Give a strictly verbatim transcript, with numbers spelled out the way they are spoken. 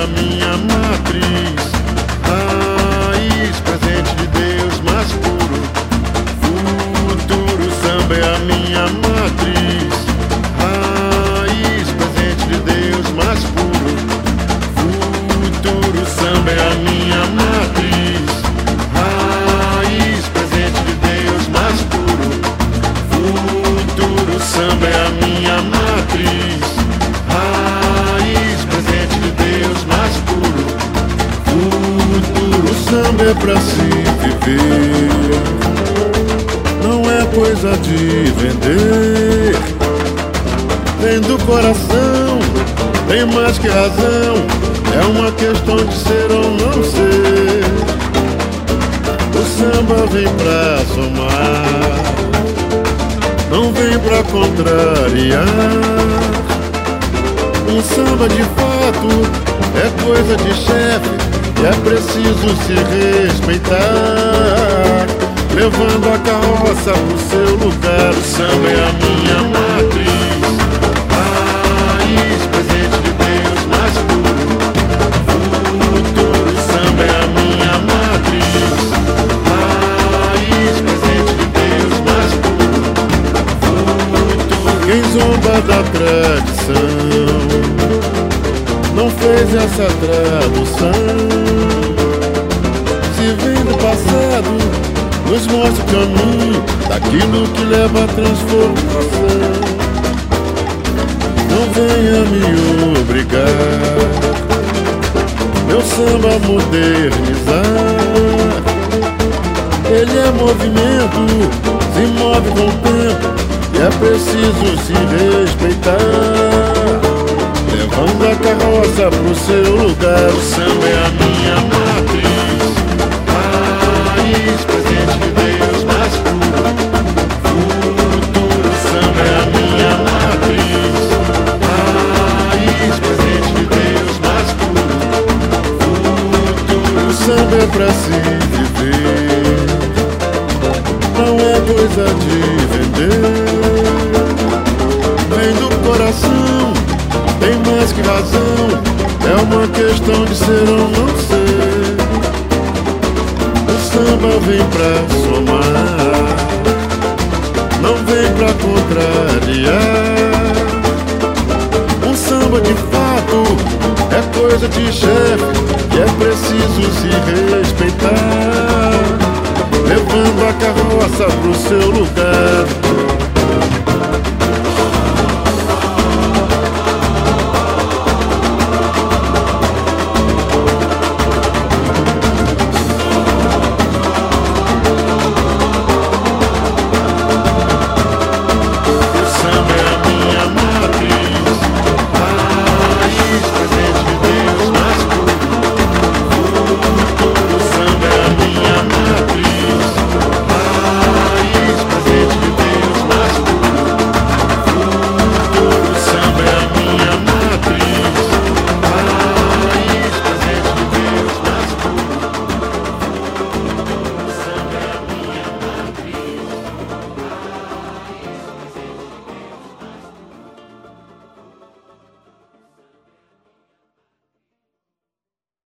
minha matriz, raiz, presente de Deus mais puro. Futuro samba é a minha matriz, raiz, presente de Deus mais puro. Futuro samba é a minha matriz, raiz, presente de Deus mais puro. Futuro samba é a minha matriz, raiz, presente de Deus mais puro. Futuro samba é pra se viver, não é coisa de vender. Vem do coração, tem mais que razão, é uma questão de ser ou não ser. O samba vem pra somar, não vem pra contrariar. Um samba de fato é coisa de chefe e é preciso se respeitar, levando a carroça pro seu lugar. O samba é a minha matriz, raiz, presente de Deus mais puro. Futuro samba é a minha matriz, raiz, presente de Deus mais puro. Futuro. Quem zomba da tradição não fez essa tradução. Se vem do passado, nos mostra o caminho daquilo que leva à transformação. Não venha me obrigar, meu samba a modernizar. Ele é movimento, se move com o tempo e é preciso se respeitar, levando a carroça pro seu lugar. O samba é a minha matriz, raiz, presente de Deus mais puro. Futuro samba é a minha matriz, raiz, presente de Deus mais puro. Futuro samba é pra se viver, não é coisa de vender. Vem do coração, tem mais que razão, é uma questão de ser ou não ser. O samba vem pra somar, não vem pra contrariar. Um samba de fato é coisa de chefe e é preciso se respeitar, levando a carroça pro seu lugar.